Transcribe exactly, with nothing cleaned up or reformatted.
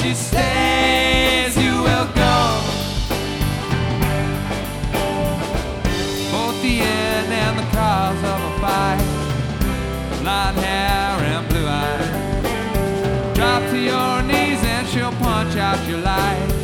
she stays, you will go. Both the end and the cause of a fight, blonde hair and blue eyes. Drop to your knees and she'll punch out your light.